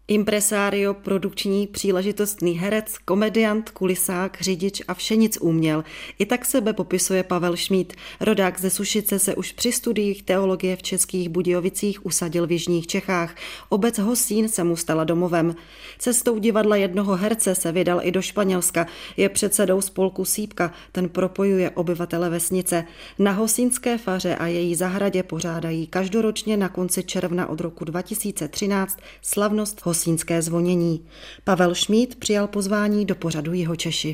Impresario, produkční, příležitostný herec, komediant, kulisák, řidič a vše nic uměl. I tak sebe popisuje Pavel Šmíd. Rodák ze Sušice se už při studiích teologie v Českých Budějovicích usadil v jižních Čechách. Obec Hosín se mu stala domovem. Cestou divadla jednoho herce se vydal i do Španělska. Je předsedou spolku Sýpka, ten propojuje obyvatele vesnice. Na hosínské faře a její zahradě pořádají každoročně na konci června od roku 2013 slavnost hosínské zvonění. Pavel Šmíd přijal pozvání do pořadu Jihočeši.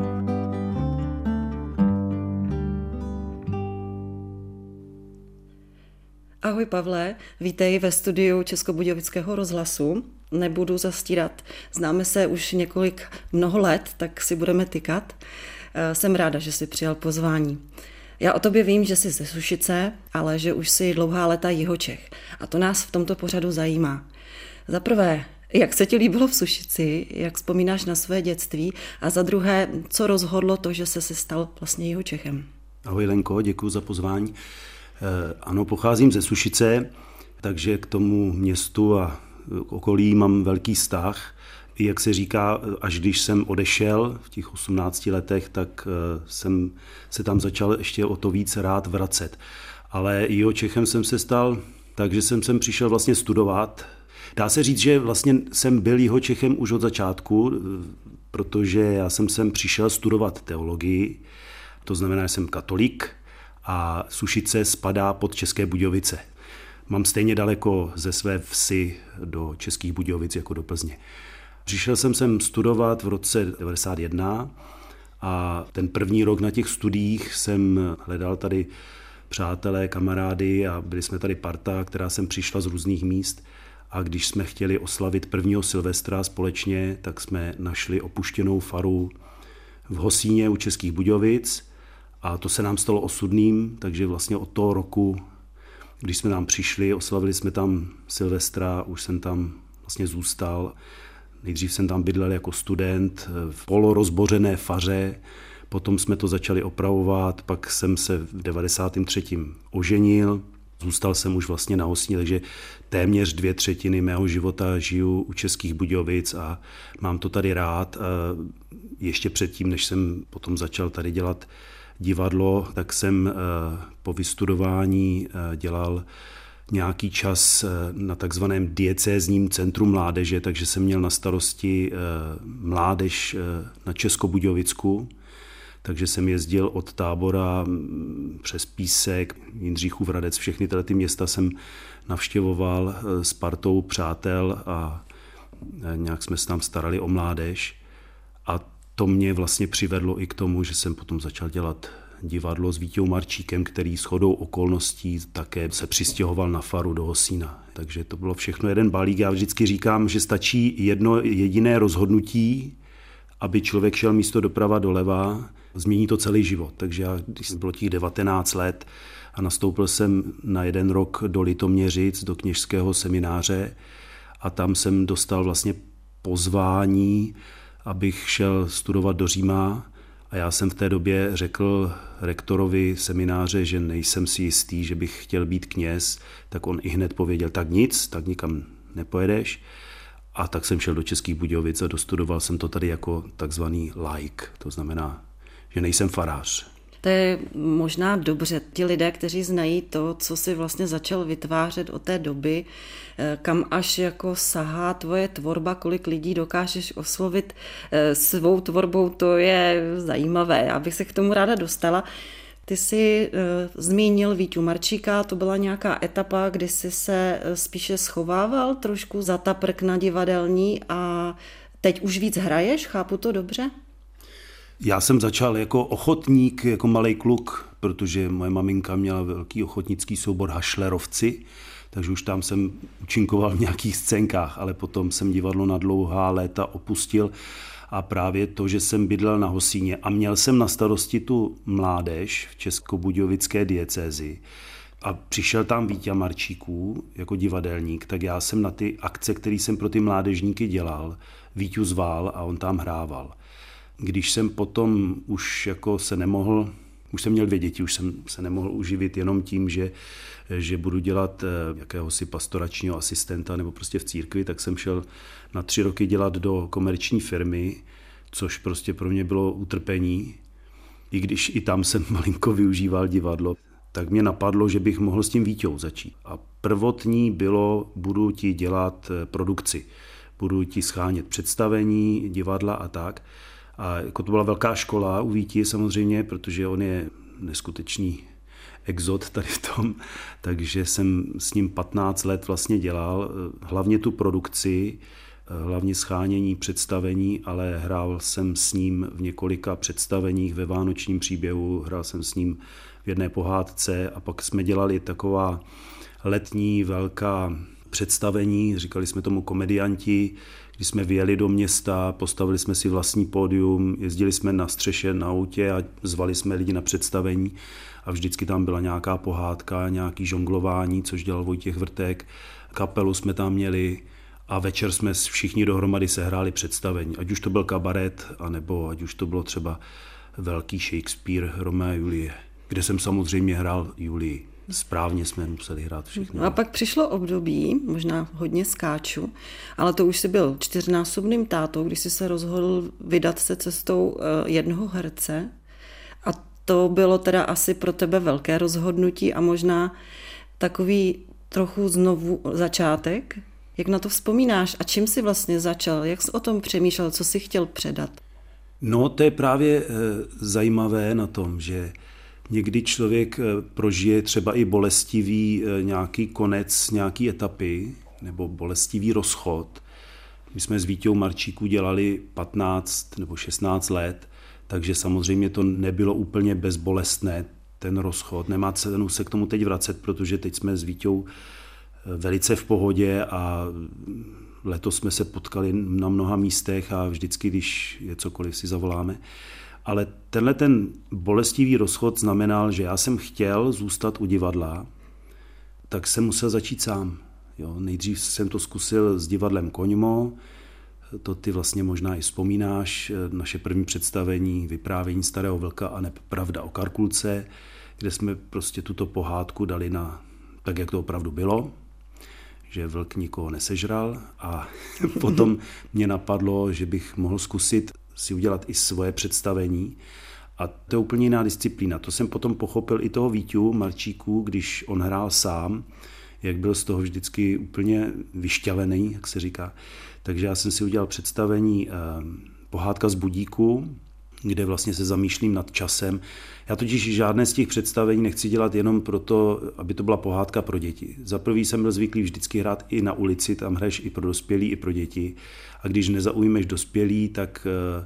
Ahoj Pavle, vítej ve studiu Českobudějovického rozhlasu. Nebudu zastírat, známe se už mnoho let, tak si budeme tykat. Jsem ráda, že jsi přijal pozvání. Já o tobě vím, že jsi ze Sušice, ale že už jsi dlouhá léta Jihočech. A to nás v tomto pořadu zajímá. Za prvé, jak se ti líbilo v Sušici, jak vzpomínáš na své dětství, a za druhé, co rozhodlo to, že jsi se stal vlastně Jihočechem? Ahoj Lenko, děkuji za pozvání. Ano, pocházím ze Sušice, takže k tomu městu a okolí mám velký vztah. I jak se říká, až když jsem odešel v těch 18 letech, tak jsem se tam začal ještě o to víc rád vracet. Ale Jihočechem jsem se stal, takže jsem sem přišel vlastně studovat. Dá se říct, že vlastně jsem byl Jihočechem už od začátku, protože já jsem sem přišel studovat teologii, to znamená, že jsem katolík a Sušice spadá pod České Budějovice. Mám stejně daleko ze své vsi do Českých Budějovic jako do Plzně. Přišel jsem sem studovat v roce 1991 a ten první rok na těch studiích jsem hledal tady přátelé, kamarády a byli jsme tady parta, která sem přišla z různých míst. A když jsme chtěli oslavit 1. Silvestra společně, tak jsme našli opuštěnou faru v Hosíně u Českých Budějovic a to se nám stalo osudným, takže vlastně od toho roku, když jsme tam přišli, oslavili jsme tam Silvestra, už jsem tam vlastně zůstal. Nejdřív jsem tam bydlel jako student v polorozbořené faře, potom jsme to začali opravovat, pak jsem se v 93. oženil, zůstal jsem už vlastně na Hosíně, takže téměř 2/3 mého života žiju u Českých Budějovic a mám to tady rád. Ještě předtím, než jsem potom začal tady dělat divadlo, tak jsem po vystudování dělal nějaký čas na takzvaném diecézním centru mládeže, takže jsem měl na starosti mládež na Českobudějovicku, takže jsem jezdil od Tábora přes Písek, Jindřichův Hradec, všechny ty města jsem navštěvoval s partou přátel a nějak jsme se tam starali o mládež. A to mě vlastně přivedlo i k tomu, že jsem potom začal dělat divadlo s Vítěou Marčíkem, který shodou okolností také se přistěhoval na faru do Hosína. Takže to bylo všechno jeden balík. Já vždycky říkám, že stačí jedno jediné rozhodnutí, aby člověk šel místo doprava doleva, změní to celý život. Takže já, když bylo těch 19 let a nastoupil jsem na 1 rok do Litoměřic, do kněžského semináře a tam jsem dostal vlastně pozvání, abych šel studovat do Říma a já jsem v té době řekl rektorovi semináře, že nejsem si jistý, že bych chtěl být kněz, tak on i hned pověděl, tak nic, tak nikam nepojedeš. A tak jsem šel do Českých Budějovic a dostudoval jsem to tady jako takzvaný laik, to znamená, že nejsem farář. To je možná dobře. Ti lidé, kteří znají to, co si vlastně začal vytvářet od té doby, kam až jako sahá tvoje tvorba, kolik lidí dokážeš oslovit svou tvorbou, to je zajímavé. Já bych se k tomu ráda dostala. Ty jsi zmínil Víťu Marčíka, to byla nějaká etapa, kdy jsi se spíše schovával trošku za ta prkna divadelní a teď už víc hraješ, chápu to dobře? Já jsem začal jako ochotník, jako malej kluk, protože moje maminka měla velký ochotnický soubor Hašlerovci, takže už tam jsem účinkoval v nějakých scénkách, ale potom jsem divadlo na dlouhá léta opustil a právě to, že jsem bydlel na Hosíně a měl jsem na starosti tu mládež v Českobudějovické diecézi a přišel tam Víťa Marčíků jako divadelník, tak já jsem na ty akce, které jsem pro ty mládežníky dělal, Víťu zval a on tam hrával. Když jsem potom už jako se nemohl Už jsem měl 2 děti, už jsem se nemohl uživit jenom tím, že budu dělat jakéhosi pastoračního asistenta nebo prostě v církvi, tak jsem šel na 3 roky dělat do komerční firmy, což prostě pro mě bylo utrpení. I když i tam jsem malinko využíval divadlo, tak mě napadlo, že bych mohl s tím Víťou začít. A prvotní bylo, budu ti dělat produkci, budu ti schánět představení, divadla a tak. A jako to byla velká škola u Víti samozřejmě, protože on je neskutečný exot tady v tom, takže jsem s ním 15 let vlastně dělal, hlavně tu produkci, hlavně schánění představení, ale hrál jsem s ním v několika představeních ve Vánočním příběhu, hrál jsem s ním v jedné pohádce a pak jsme dělali taková letní velká představení, říkali jsme tomu komedianti, když jsme vyjeli do města, postavili jsme si vlastní pódium, jezdili jsme na střeše na autě a zvali jsme lidi na představení a vždycky tam byla nějaká pohádka, nějaký žonglování, což dělal Vojtěch Vrtek, kapelu jsme tam měli a večer jsme všichni dohromady sehráli představení, ať už to byl kabaret, anebo ať už to bylo třeba velký Shakespeare, Romeo a Julie, kde jsem samozřejmě hrál Julii. Správně jsme museli hrát všichni. No a pak přišlo období, možná hodně skáču, ale to už si byl 4násobným tátou, když jsi se rozhodl vydat se cestou jednoho herce. A to bylo teda asi pro tebe velké rozhodnutí a možná takový trochu znovu začátek. Jak na to vzpomínáš a čím jsi vlastně začal? Jak jsi o tom přemýšlel? Co jsi chtěl předat? No, to je právě zajímavé na tom, že někdy člověk prožije třeba i bolestivý nějaký konec nějaký etapy nebo bolestivý rozchod. My jsme s Víťou Marčíku dělali 15 nebo 16 let, takže samozřejmě to nebylo úplně bezbolestné, ten rozchod. Nemá cenu se k tomu teď vracet, protože teď jsme s Víťou velice v pohodě a letos jsme se potkali na mnoha místech a vždycky, když je cokoliv, si zavoláme. Ale tenhle ten bolestivý rozchod znamenal, že já jsem chtěl zůstat u divadla, tak jsem musel začít sám. Jo, nejdřív jsem to zkusil s divadlem Koňmo, to ty vlastně možná i vzpomínáš, naše první představení Vyprávění starého vlka a neb Pravda o Karkulce, kde jsme prostě tuto pohádku dali na tak, jak to opravdu bylo, že vlk nikoho nesežral a potom mě napadlo, že bych mohl zkusit si udělat i svoje představení a to je úplně jiná disciplína. To jsem potom pochopil i toho Víťu Marčíku, když on hrál sám, jak byl z toho vždycky úplně vyšťavený, jak se říká. Takže já jsem si udělal představení Pohádka z budíku, kde vlastně se zamýšlím nad časem. Já totiž žádné z těch představení nechci dělat jenom proto, aby to byla pohádka pro děti. Za prvý jsem byl zvyklý vždycky hrát i na ulici, tam hraješ i pro dospělí, i pro děti. A když nezaujmeš dospělí, tak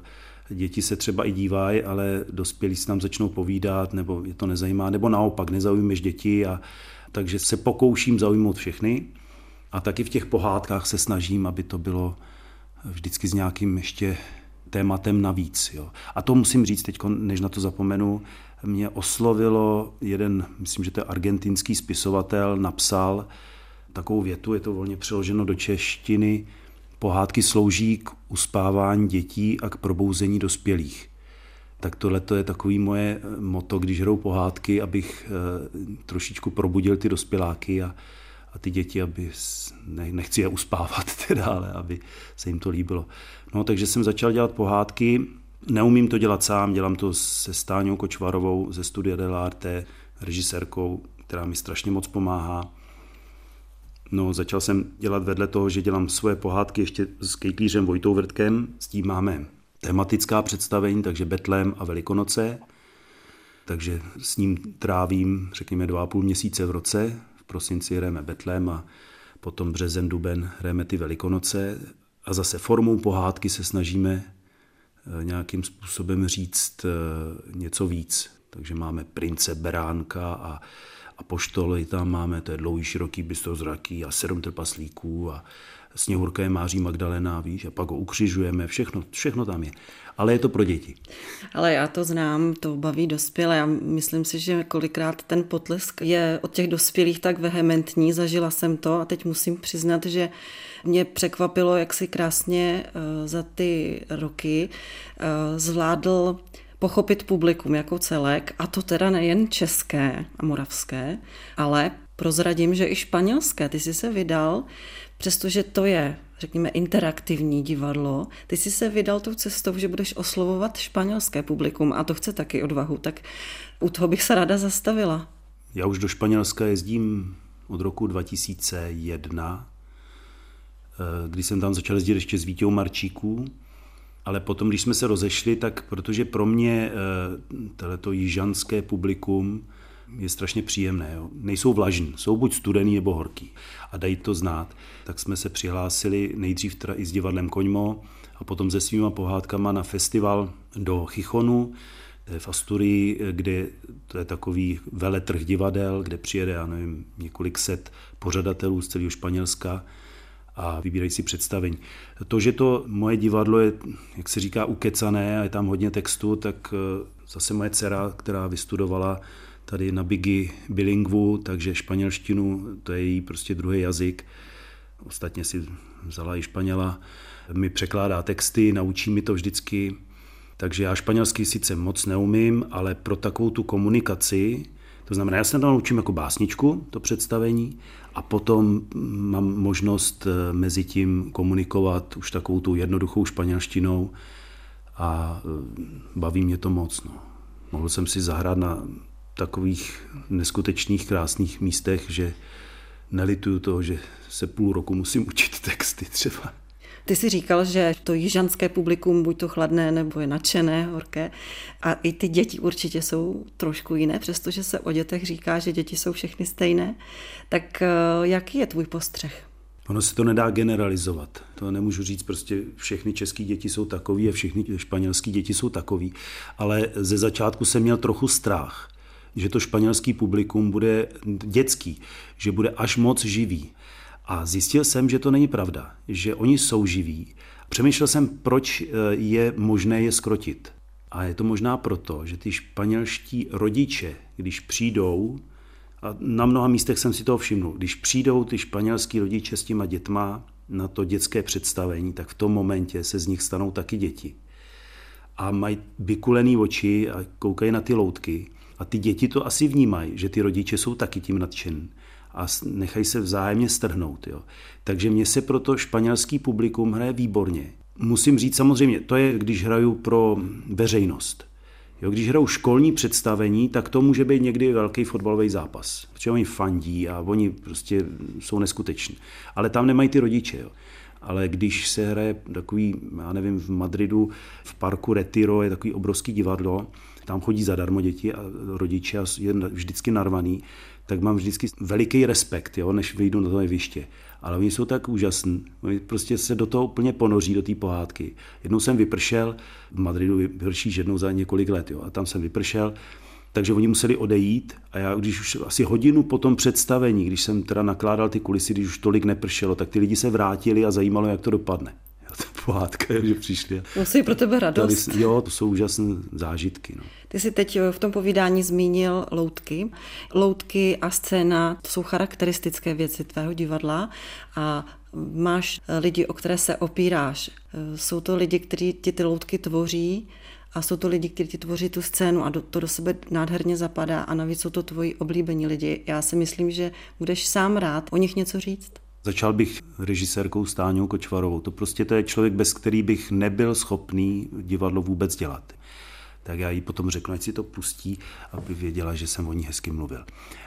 děti se třeba i dívají, ale dospělí si tam začnou povídat, nebo je to nezajímá, nebo naopak nezaujmeš děti. Takže se pokouším zaujmout všechny. A taky v těch pohádkách se snažím, aby to bylo vždycky s nějakým ještě tématem navíc. Jo. A to musím říct teď, než na to zapomenu, mě oslovilo jeden, myslím, že to je argentinský spisovatel, napsal takovou větu, je to volně přeloženo do češtiny, pohádky slouží k uspávání dětí a k probouzení dospělých. Tak tohle je takový moje motto, když hraju pohádky, abych trošičku probudil ty dospěláky a ty děti, aby, nechci je uspávat teda, ale aby se jim to líbilo. No, takže jsem začal dělat pohádky, neumím to dělat sám, dělám to se Stáňou Kočvarovou ze Studia dell'Arte, režisérkou, která mi strašně moc pomáhá. No, začal jsem dělat vedle toho, že dělám svoje pohádky ještě s kejklířem Vojtou Vrtkem, s tím máme tematická představení, takže Betlém a Velikonoce, takže s ním trávím, řekněme, 2,5 měsíce v roce. V prosinci hrajeme Betlém a potom březen, duben hrajeme ty Velikonoce a zase formou pohádky se snažíme nějakým způsobem říct něco víc. Takže máme Prince Beránka a Apoštoly tam máme, to je Dlouhý, široký, bystrozraký a 7 trpaslíků a Sněhurka je Máří Magdalena, víš, a pak ho ukřižujeme, všechno tam je. Ale je to pro děti. Ale já to znám, to baví dospělé. Já myslím si, že kolikrát ten potlesk je od těch dospělých tak vehementní, zažila jsem to a teď musím přiznat, že mě překvapilo, jak si krásně za ty roky zvládl pochopit publikum jako celek, a to teda nejen české a moravské, ale prozradím, že i španělské. Ty jsi se vydal, přestože to je, řekněme, interaktivní divadlo, ty jsi se vydal tou cestou, že budeš oslovovat španělské publikum a to chce taky odvahu, tak u toho bych se ráda zastavila. Já už do Španělska jezdím od roku 2001, kdy jsem tam začal jezdit ještě s Vítěou Marčíků, ale potom, když jsme se rozešli, tak protože pro mě tohleto jižanské publikum je strašně příjemné. Jo. Nejsou vlažní, jsou buď studený nebo horký a dají to znát. Tak jsme se přihlásili nejdřív teda i s divadlem Koňmo a potom se svýma pohádkama na festival do Chichonu v Asturii, kde to je takový veletrh divadel, kde přijede, já nevím, několik set pořadatelů z celého Španělska a vybírají si představení. To, že to moje divadlo je, jak se říká, ukecané a je tam hodně textu, tak zase moje dcera, která vystudovala tady na Bigi bilingvu, takže španělštinu, to je její prostě druhý jazyk. Ostatně si vzala i Španěla, mi překládá texty, naučí mi to vždycky. Takže já španělsky sice moc neumím, ale pro takovou tu komunikaci, to znamená, já se to naučím jako básničku, to představení, a potom mám možnost mezi tím komunikovat už takovou tu jednoduchou španělštinou a baví mě to moc. No. Mohl jsem si zahrát na takových neskutečných krásných místech, že nelituju toho, že se půl roku musím učit texty třeba. Ty jsi říkal, že to jižanské publikum buď to chladné, nebo je nadšené, horké. A i ty děti určitě jsou trošku jiné, přestože se o dětech říká, že děti jsou všechny stejné. Tak jaký je tvůj postřeh? Ono se to nedá generalizovat. To nemůžu říct, prostě všechny české děti jsou takový a všechny španělské děti jsou takový. Ale ze začátku jsem měl trochu strach, že to španělský publikum bude dětský, že bude až moc živý. A zjistil jsem, že to není pravda, že oni jsou živí. Přemýšlel jsem, proč je možné je zkrotit. A je to možná proto, že ty španělští rodiče, když přijdou, a na mnoha místech jsem si toho všimnul, když přijdou ty španělský rodiče s těma dětma na to dětské představení, tak v tom momentě se z nich stanou taky děti. A mají vykulený oči a koukají na ty loutky. A ty děti to asi vnímají, že ty rodiče jsou taky tím nadšení a nechají se vzájemně strhnout. Jo. Takže mně se proto španělský publikum hraje výborně. Musím říct samozřejmě, to je, když hraju pro veřejnost. Jo, když hraju školní představení, tak to může být někdy velký fotbalový zápas. Protože oni fandí a oni prostě jsou neskuteční. Ale tam nemají ty rodiče. Jo. Ale když se hraje takový, já nevím, v Madridu, v parku Retiro je takový obrovský divadlo, tam chodí zadarmo děti a rodiče a je vždycky narvaný, tak mám vždycky veliký respekt, jo, než vyjdu na to jeviště. Ale oni jsou tak úžasní, oni prostě se do toho úplně ponoří, do té pohádky. Jednou jsem vypršel, v Madridu vypršíš jednou za několik let, jo, a tam jsem vypršel, takže oni museli odejít a já, když už asi hodinu po tom představení, když jsem teda nakládal ty kulisy, když už tolik nepršelo, tak ty lidi se vrátili a zajímalo, jak to dopadne. Ta pohádka, že přišli. Musí pro tebe radost. Jo, to jsou úžasné zážitky. No. Ty jsi teď v tom povídání zmínil loutky. Loutky a scéna, to jsou charakteristické věci tvého divadla a máš lidi, o které se opíráš. Jsou to lidi, kteří ti ty loutky tvoří a jsou to lidi, kteří ti tvoří tu scénu a to do sebe nádherně zapadá a navíc jsou to tvoji oblíbení lidi. Já si myslím, že budeš sám rád o nich něco říct. Začal bych režisérkou Stáňou Kočvarovou. To je člověk, bez který bych nebyl schopný divadlo vůbec dělat. Tak já jí potom řeknu, ať si to pustí, aby věděla, že jsem o ní hezky mluvil.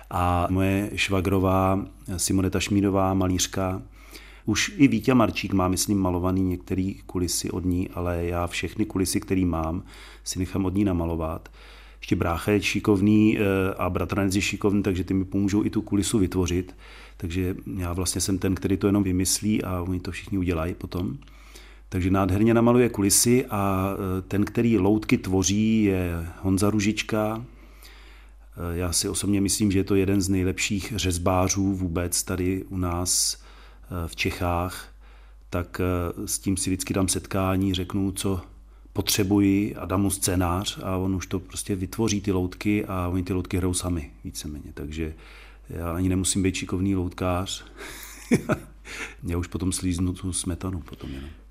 A moje švagrová Simoneta Šmídová, malířka, už i Vítě Marčík má, myslím, malovaný některé kulisy od ní, ale já všechny kulisy, které mám, si nechám od ní namalovat. Ještě brácha je šikovný a bratranec je šikovný, takže ty mi pomůžou i tu kulisu vytvořit. Takže já vlastně jsem ten, který to jenom vymyslí a oni to všichni udělají potom. Takže nádherně namaluje kulisy a ten, který loutky tvoří, je Honza Ružička. Já si osobně myslím, že je to jeden z nejlepších řezbářů vůbec tady u nás v Čechách. Tak s tím si vždycky dám setkání, řeknu, co potřebuji a dám mu scénář a on už to prostě vytvoří ty loutky a oni ty loutky hrajou sami víceméně. Takže já ani nemusím být šikovný loutkář. Já už potom slíznu tu smetanu potom jenom.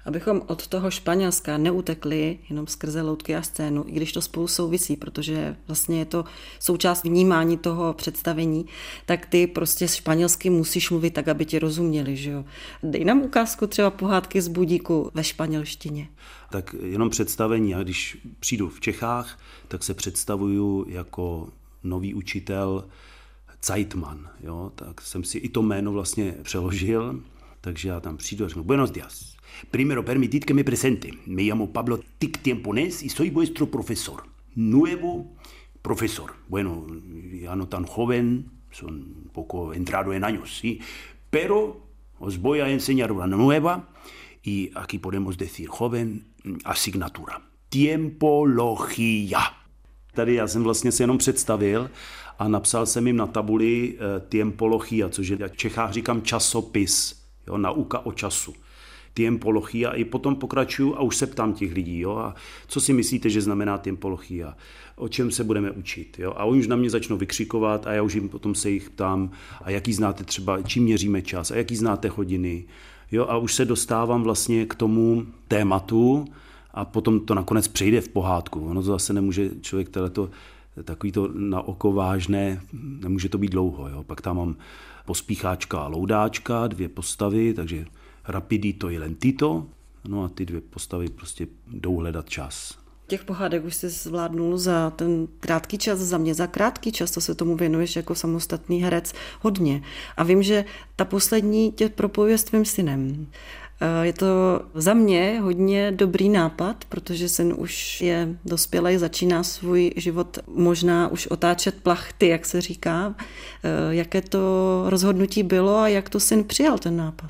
Abychom od toho Španělska neutekli jenom skrze loutky a scénu, i když to spolu souvisí, protože vlastně je to součást vnímání toho představení, tak ty prostě španělsky musíš mluvit tak, aby ti rozuměli, že jo. Dej nám ukázku třeba pohádky z budíku ve španělštině. Tak jenom představení, a když přijdu v Čechách, tak se představuju jako nový učitel Zeitman, jo, tak jsem si i to jméno vlastně přeložil, takže já tam přijdu a řeknu Buenos días. Primero permitid que me presente. Me llamo Pablo Tic Tiempones y soy vuestro profesor. Nuevo profesor. Bueno, ya no tan joven, son un poco entrado en años, sí, pero os voy a enseñar una nueva y aquí podemos decir joven asignatura. Tiempología. Tady já jsem vlastně se jenom představil a napsal jsem jim na tabuli tiempología, což je v Čechách říkám časopis, jo, nauka o času. Tiempología i potom pokračuju a už se ptám těch lidí, jo, a co si myslíte, že znamená tiempología, o čem se budeme učit, jo, a oni už na mě začnou vykřikovat a já už jim potom se jich ptám, a jaký znáte třeba, čím měříme čas, a jaký znáte hodiny, jo, a už se dostávám vlastně k tomu tématu a potom to nakonec přejde v pohádku, ono to zase nemůže člověk takový to na oko vážné, nemůže to být dlouho, jo, pak tam mám pospícháčka a loudáčka, 2 postavy, takže rapidito i lentito, no a ty 2 postavy prostě jdou hledat čas. Těch pohádek už jsi zvládnul za ten krátký čas, za mě za krátký čas, to se tomu věnuješ jako samostatný herec hodně. A vím, že ta poslední tě propojuje s tvým synem. Je to za mě hodně dobrý nápad, protože syn už je dospělej, začíná svůj život možná už otáčet plachty, jak se říká. Jaké to rozhodnutí bylo a jak to syn přijal ten nápad?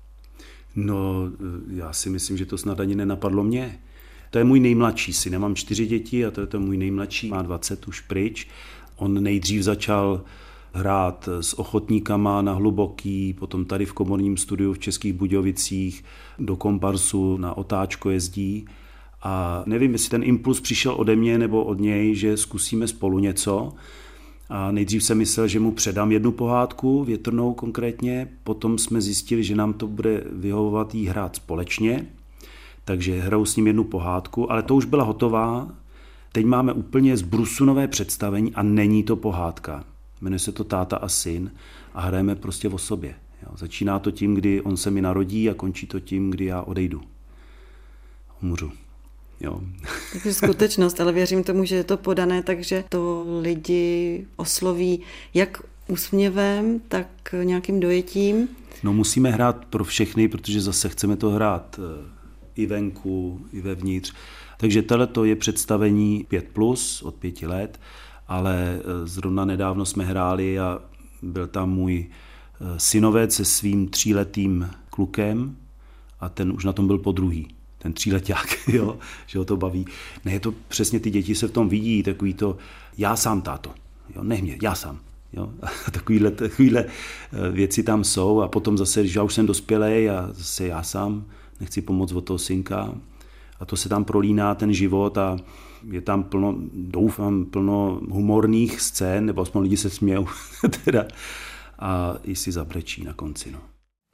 No, já si myslím, že to snad ani nenapadlo mě. To je můj nejmladší syn, já mám 4 děti a to je můj nejmladší, má 20 už pryč. On nejdřív začal hrát s ochotníkama na Hluboký, potom tady v komorním studiu v Českých Budějovicích, do komparsu na otáčko jezdí. A nevím, jestli ten impuls přišel ode mě nebo od něj, že zkusíme spolu něco. A nejdřív jsem myslel, že mu předám 1 pohádku, větrnou konkrétně, potom jsme zjistili, že nám to bude vyhovovat jí hrát společně, takže hraju s ním 1 pohádku, ale to už byla hotová. Teď máme úplně z brusu nové představení a není to pohádka. Jmenuje se to Táta a syn a hrajeme prostě o sobě. Jo. Začíná to tím, kdy on se mi narodí a končí to tím, kdy já odejdu. Umřu. Jo. Takže skutečnost, ale věřím tomu, že je to podané, takže to lidi osloví jak úsměvem, tak nějakým dojetím. No musíme hrát pro všechny, protože zase chceme to hrát i venku, i vevnitř. Takže tohleto je představení 5+, od 5 let, ale zrovna nedávno jsme hráli a byl tam můj synovec se svým 3letým klukem a ten už na tom byl podruhý. Ten 3leták, jo, že ho to baví. Ne, je to přesně, ty děti se v tom vidí, takový to, já sám, táto, jo, nech mě, já sám. Jo, takovýhle věci tam jsou a potom zase, když já už jsem dospělej a zase já sám nechci pomoct od toho synka a to se tam prolíná ten život a je tam plno, doufám, plno humorných scén, nebo aspoň lidi se smějou teda a i si zabrečí na konci, no.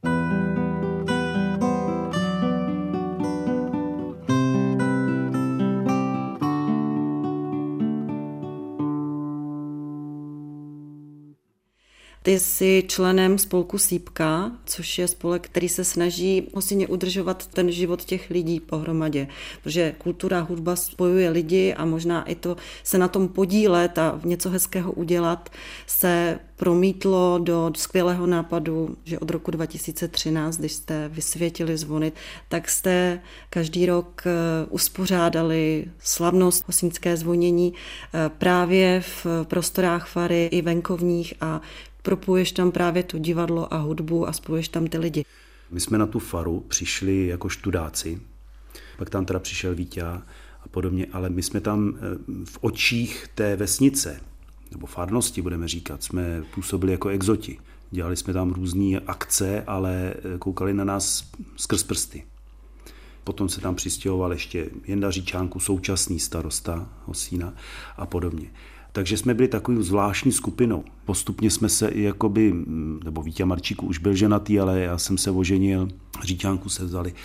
Ty jsi členem spolku Sýpka, což je spolek, který se snaží hostinně udržovat ten život těch lidí pohromadě, protože kultura, hudba spojuje lidi a možná i to se na tom podílet a něco hezkého udělat se promítlo do skvělého nápadu, že od roku 2013, když jste vysvětili zvony, tak jste každý rok uspořádali slavnost hostinské zvonění právě v prostorách fary i venkovních a propojuješ tam právě to divadlo a hudbu a spojuješ tam ty lidi. My jsme na tu faru přišli jako študáci, pak tam teda přišel Víťa a podobně, ale my jsme tam v očích té vesnice, nebo farnosti budeme říkat, jsme působili jako exoti. Dělali jsme tam různé akce, ale koukali na nás skrz prsty. Potom se tam přistěhoval ještě Jenda Říčánku, současný starosta Hosína a podobně. Takže jsme byli takovou zvláštní skupinou. Postupně jsme se i nebo Vítě Marčíku už byl ženatý, ale já jsem se oženil, Říčánku se vzali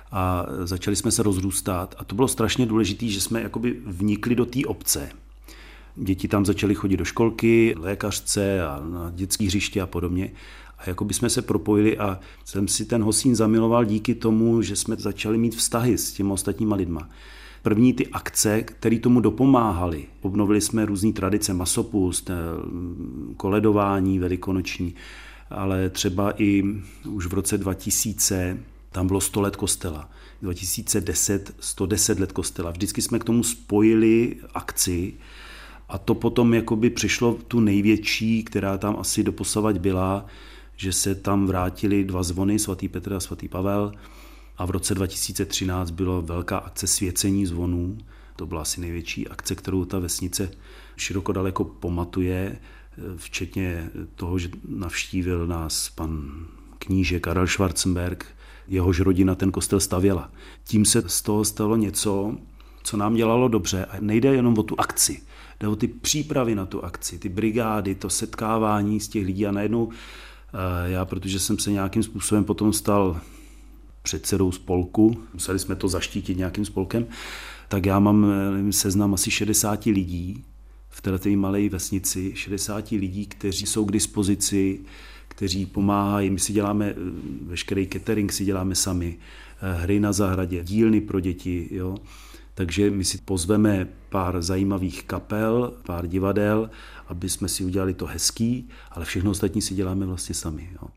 a začali jsme se rozrůstat a to bylo strašně důležité, že jsme jakoby vnikli do té obce. Děti tam začaly chodit do školky, lékařce a na dětské hřiště a podobně. A jakoby jsme se propojili a jsem si ten Hosín zamiloval díky tomu, že jsme začali mít vztahy s těmi ostatníma lidma. První ty akce, které tomu dopomáhaly. Obnovili jsme různé tradice, masopust, koledování velikonoční, ale třeba i už v roce 2000 tam bylo 100 let kostela. 2010 110 let kostela. Vždycky jsme k tomu spojili akci a to potom jakoby přišlo tu největší, která tam asi doposavať byla, že se tam vrátili 2 zvony, svatý Petr a svatý Pavel. A v roce 2013 byla velká akce svěcení zvonů. To byla asi největší akce, kterou ta vesnice široko daleko pamatuje, včetně toho, že navštívil nás pan kníže Karel Schwarzenberg, jehož rodina ten kostel stavěla. Tím se z toho stalo něco, co nám dělalo dobře. A nejde jenom o tu akci, jde o ty přípravy na tu akci, ty brigády, to setkávání z těch lidí. A najednou já, protože jsem se nějakým způsobem potom stal předsedou spolku, museli jsme to zaštítit nějakým spolkem, tak já mám seznam asi 60 lidí v této malé vesnici, 60 lidí, kteří jsou k dispozici, kteří pomáhají. My si děláme veškerý catering, si děláme sami, hry na zahradě, dílny pro děti. Jo. Takže my si pozveme pár zajímavých kapel, pár divadel, aby jsme si udělali to hezký, ale všechno ostatní si děláme vlastně sami. Jo.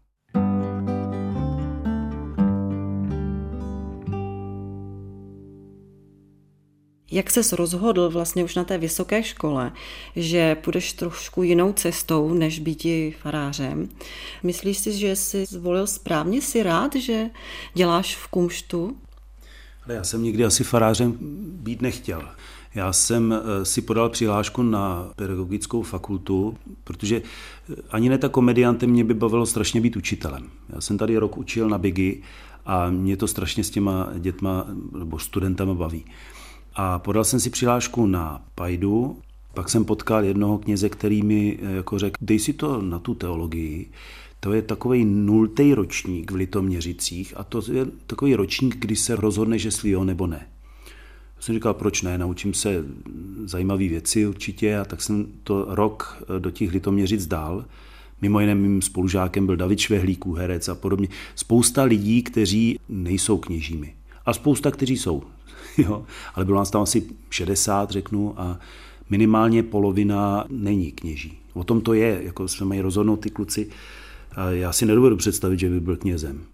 Jak ses rozhodl vlastně už na té vysoké škole, že půjdeš trošku jinou cestou, než býti farářem? Myslíš si, že jsi zvolil správně, jsi rád, že děláš v kumštu? Ale já jsem nikdy asi farářem být nechtěl. Já jsem si podal přihlášku na pedagogickou fakultu, protože ani ne tak komediantem mě by bavilo strašně být učitelem. Já jsem tady rok učil na Bigi a mě to strašně s těma dětma nebo studentama baví. A podal jsem si přihlášku na Pajdu, pak jsem potkal jednoho kněze, který mi jako řekl, dej si to na tu teologii, to je takovej 0. ročník v Litoměřicích a to je takový ročník, kdy se rozhodne, že jestli jo nebo ne. Já jsem říkal, proč ne, naučím se zajímavé věci určitě a tak jsem to rok do těch Litoměřic dal. Mimo jiné mým spolužákem byl David Švehlíků, herec a podobně. Spousta lidí, kteří nejsou kněžími a spousta, kteří jsou. Jo, ale bylo nás tam asi 60, řeknu, a minimálně polovina není kněží. O tom to je, jako se mají rozhodnout ty kluci. A já si nedovedu představit, že by byl knězem.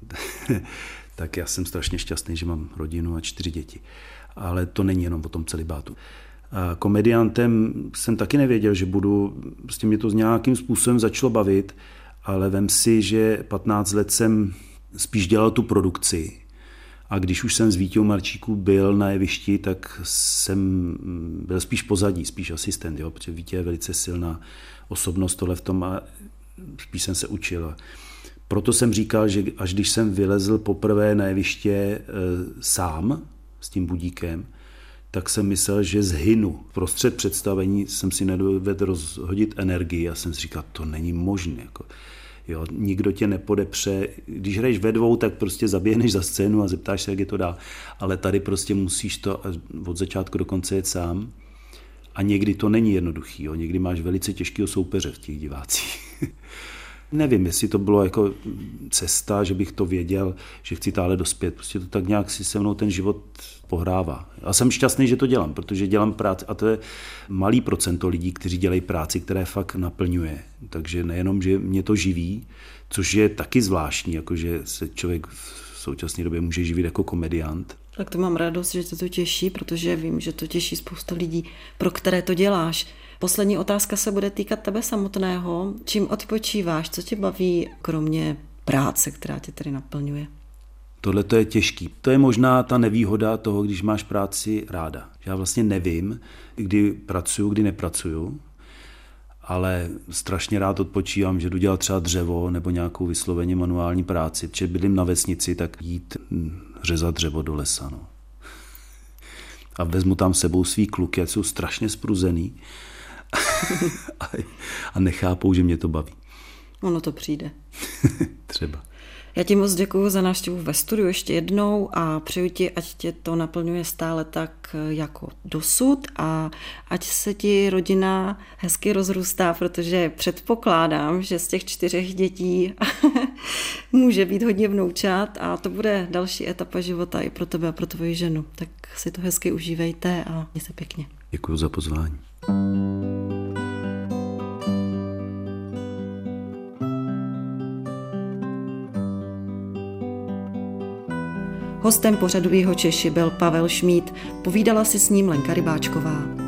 Tak já jsem strašně šťastný, že mám rodinu a 4 děti. Ale to není jenom o tom celibátu. A komediantem jsem taky nevěděl, že budu, prostě mě to nějakým způsobem začalo bavit, ale vem si, že 15 let jsem spíš dělal tu produkci. A když už jsem s Vítěou Marčíků byl na jevišti, tak jsem byl spíš pozadí, spíš asistent, jo, protože Vítě je velice silná osobnost tohle v tom a spíš jsem se učil. Proto jsem říkal, že až když jsem vylezl poprvé na jeviště sám s tím budíkem, tak jsem myslel, že zhynu. Prostřed představení jsem si nedovedl rozhodit energii a jsem si říkal, to není možné. Jako. Jo, nikdo tě nepodepře. Když hraješ ve 2, tak prostě zaběhneš za scénu a zeptáš se, jak je to dál. Ale tady prostě musíš to od začátku do konce jet sám. A někdy to není jednoduchý. Jo. Někdy máš velice těžkého soupeře v těch divácích. Nevím, jestli to bylo jako cesta, že bych to věděl, že chci táhle dospět. Prostě to tak nějak si se mnou ten život pohrává. A jsem šťastný, že to dělám, protože dělám práci a to je malý procento lidí, kteří dělají práci, které fakt naplňuje. Takže nejenom, že mě to živí, což je taky zvláštní, jakože se člověk v současné době může živit jako komediant. Tak to mám radost, že tě to těší, protože vím, že to těší spousta lidí, pro které to děláš. Poslední otázka se bude týkat tebe samotného. Čím odpočíváš? Co tě baví, kromě práce, která tě tady naplňuje? Tohle to je těžký. To je možná ta nevýhoda toho, když máš práci ráda. Já vlastně nevím, kdy pracuju, kdy nepracuju, ale strašně rád odpočívám, že jdu dělat třeba dřevo nebo nějakou vysloveně manuální práci. Protože bydlím na vesnici, tak jít řezat dřevo do lesa. No. A vezmu tam sebou svý kluky, ať jsou strašně spruzený a nechápou, že mě to baví. Ono to přijde. Třeba. Já ti moc děkuju za návštěvu ve studiu ještě jednou a přeju ti, ať tě to naplňuje stále tak jako dosud a ať se ti rodina hezky rozrůstá, protože předpokládám, že z těch 4 dětí může být hodně vnoučat a to bude další etapa života i pro tebe a pro tvoji ženu. Tak si to hezky užívejte a mějte se pěkně. Děkuju za pozvání. Hostem pořadu Jihočeši byl Pavel Šmíd, povídala si s ním Lenka Rybáčková.